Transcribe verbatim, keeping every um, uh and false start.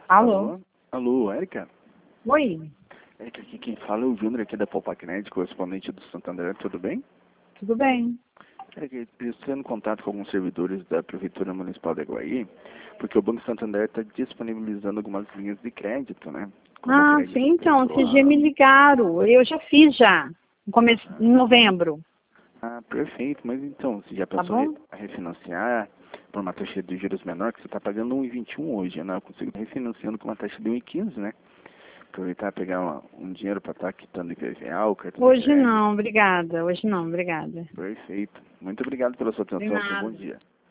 Alô? Alô, Alô, Érica? Oi, Érica, aqui quem fala é o Júnior aqui da Popacred, correspondente do Santander, tudo bem? tudo bem? Érica, eu estou em contato com alguns servidores da Prefeitura Municipal de Aguaí, porque o Banco Santander está disponibilizando algumas linhas de crédito, né? Como Ah, crédito sim, então, esses pessoal. dias me ligaram. Eu já fiz já, no começo, em novembro, Ah, perfeito, mas então, você já tá pensou em bom? re- refinanciar por uma taxa de juros menor, que você está pagando um vírgula vinte e um hoje, né? Eu consigo estar refinanciando com uma taxa de um vírgula quinze, né? Aproveitar e pegar uma- um dinheiro para estar quitando I P V A, o cartão de Hoje crédito. não, obrigada. Hoje não, obrigada. Perfeito. Muito obrigado pela sua De atenção. Tenha um bom nada. dia.